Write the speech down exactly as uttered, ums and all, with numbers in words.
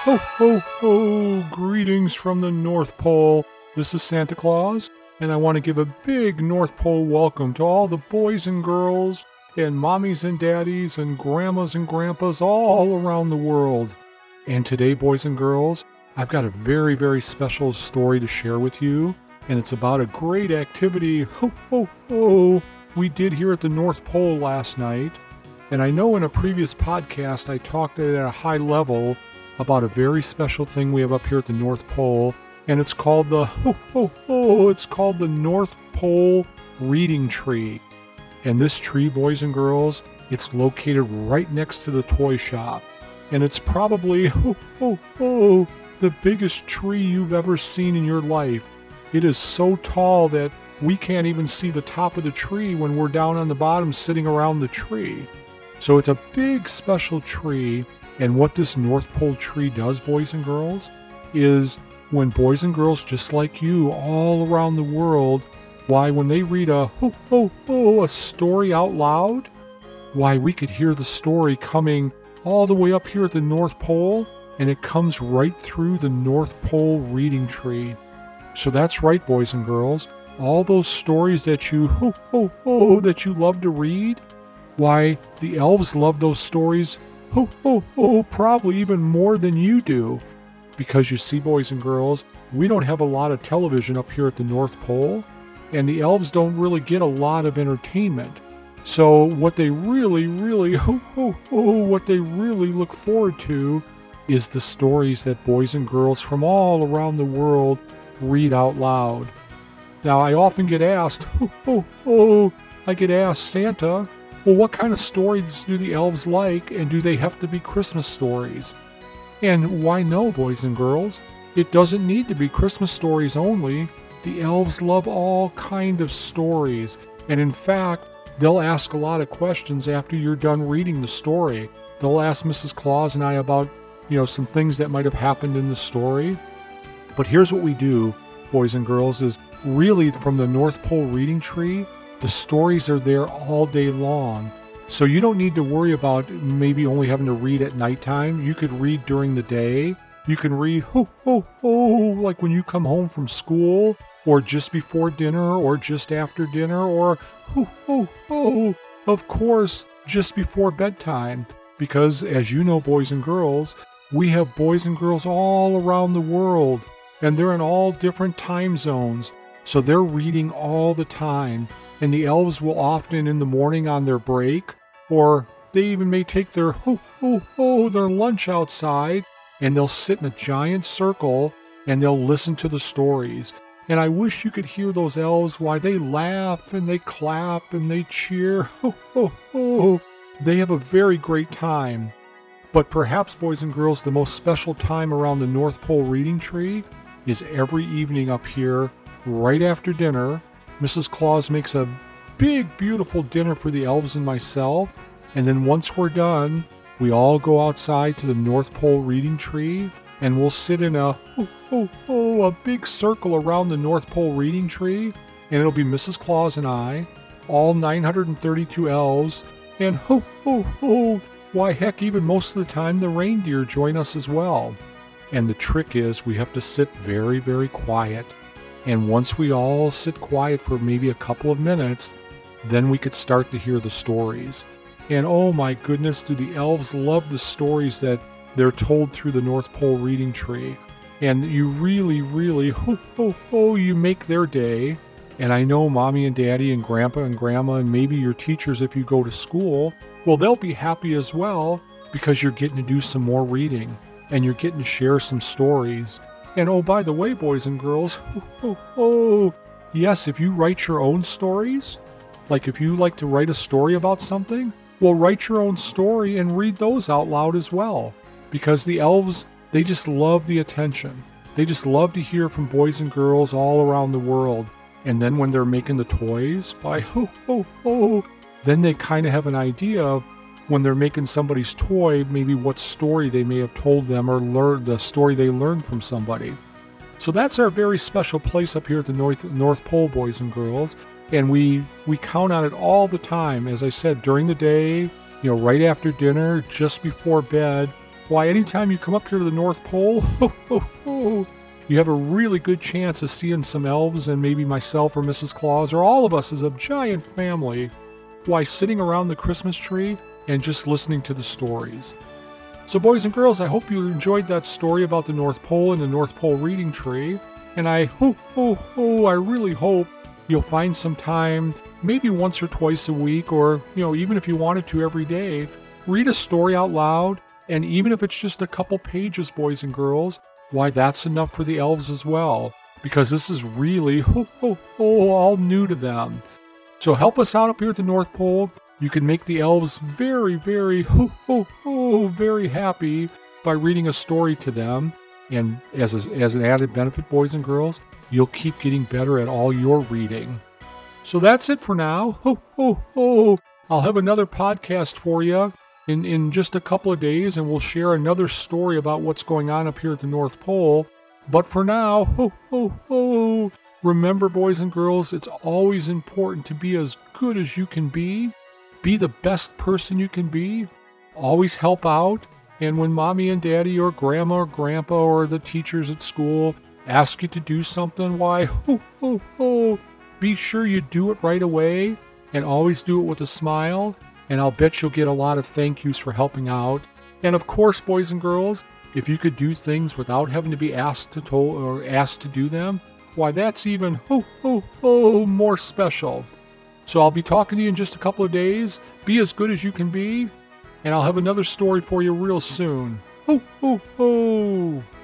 Ho, ho, ho! Greetings from the North Pole. This is Santa Claus, and I want to give a big North Pole welcome to all the boys and girls, and mommies and daddies, and grandmas and grandpas all around the world. And today, boys and girls, I've got a very, very special story to share with you, and it's about a great activity, ho, ho, ho, we did here at the North Pole last night. And I know in a previous podcast I talked at a high level about a very special thing we have up here at the North Pole, and it's called the, ho, ho, ho, it's called the North Pole Reading Tree. And this tree, boys and girls, it's located right next to the toy shop. And it's probably, ho, ho, ho, the biggest tree you've ever seen in your life. It is so tall that we can't even see the top of the tree when we're down on the bottom sitting around the tree. So it's a big special tree, and what this North Pole tree does, boys and girls, is when boys and girls just like you all around the world, why when they read a ho ho ho a story out loud, why we could hear the story coming all the way up here at the North Pole, and it comes right through the North Pole reading tree. So that's right, boys and girls, all those stories that you ho ho ho that you love to read, why the elves love those stories ho ho ho probably even more than you do. Because you see, boys and girls, we don't have a lot of television up here at the North Pole, and the elves don't really get a lot of entertainment. So what they really, really, ho, ho, ho, what they really look forward to is the stories that boys and girls from all around the world read out loud. Now, I often get asked, ho, ho, ho, I get asked, Santa, well, what kind of stories do the elves like, and do they have to be Christmas stories? And why no, boys and girls? It doesn't need to be Christmas stories only. The elves love all kind of stories, and in fact, they'll ask a lot of questions after you're done reading the story. They'll ask Missus Claus and I about, you know, some things that might have happened in the story. But here's what we do, boys and girls, is really from the North Pole reading tree, the stories are there all day long. So you don't need to worry about maybe only having to read at nighttime. You could read during the day. You can read, ho, ho, ho, like when you come home from school, or just before dinner, or just after dinner, or ho, ho, ho, of course, just before bedtime. Because as you know, boys and girls, we have boys and girls all around the world, and they're in all different time zones. So they're reading all the time. And the elves will often in the morning on their break, or they even may take their ho ho ho their lunch outside, and they'll sit in a giant circle and they'll listen to the stories. And I wish you could hear those elves, why they laugh and they clap and they cheer. Ho ho ho. They have a very great time. But perhaps, boys and girls, the most special time around the North Pole reading tree is every evening up here, right after dinner. Missus Claus makes a big, beautiful dinner for the elves and myself, and then once we're done, we all go outside to the North Pole reading tree, and we'll sit in a, oh, oh, oh, a big circle around the North Pole reading tree, and it'll be Missus Claus and I, all nine hundred thirty-two elves, and ho, ho, ho, why heck, even most of the time the reindeer join us as well. And the trick is we have to sit very, very quiet. And once we all sit quiet for maybe a couple of minutes, then we could start to hear the stories. And oh my goodness, do the elves love the stories that they're told through the North Pole reading tree. And you really, really, ho, ho, ho, you make their day. And I know mommy and daddy and grandpa and grandma and maybe your teachers if you go to school, well, they'll be happy as well because you're getting to do some more reading and you're getting to share some stories. And oh, by the way, boys and girls, oh, oh, oh, yes, if you write your own stories, like if you like to write a story about something, well, write your own story and read those out loud as well. Because the elves, they just love the attention. They just love to hear from boys and girls all around the world. And then when they're making the toys, by oh, oh, oh, then they kind of have an idea of when they're making somebody's toy, maybe what story they may have told them or learned the story they learned from somebody. So that's our very special place up here at the North North Pole, boys and girls. And we we count on it all the time. As I said, during the day, you know, right after dinner, just before bed, why, anytime you come up here to the North Pole, ho, ho, ho, you have a really good chance of seeing some elves and maybe myself or Missus Claus or all of us as a giant family, why, sitting around the Christmas tree and just listening to the stories. So boys and girls, I hope you enjoyed that story about the North Pole and the North Pole reading tree. And I hope, oh, oh, I really hope you'll find some time, maybe once or twice a week, or, you know, even if you wanted to every day, read a story out loud. And even if it's just a couple pages, boys and girls, why, that's enough for the elves as well. Because this is really, oh, oh, oh, all new to them. So help us out up here at the North Pole. You can make the elves very, very, oh, oh, oh, very happy by reading a story to them. And as, a, as an added benefit, boys and girls, you'll keep getting better at all your reading. So that's it for now. Oh, oh, oh. I'll have another podcast for you in, in just a couple of days, and we'll share another story about what's going on up here at the North Pole. But for now, oh, oh, oh, remember, boys and girls, it's always important to be as good as you can be. Be the best person you can be. Always help out. And when mommy and daddy or grandma or grandpa or the teachers at school ask you to do something, why, oh, oh, oh, be sure you do it right away and always do it with a smile. And I'll bet you'll get a lot of thank yous for helping out. And of course, boys and girls, if you could do things without having to be asked to to- or asked to do them, why, that's even, oh, oh, oh, more special. So I'll be talking to you in just a couple of days. Be as good as you can be, and I'll have another story for you real soon. Ho, ho, ho!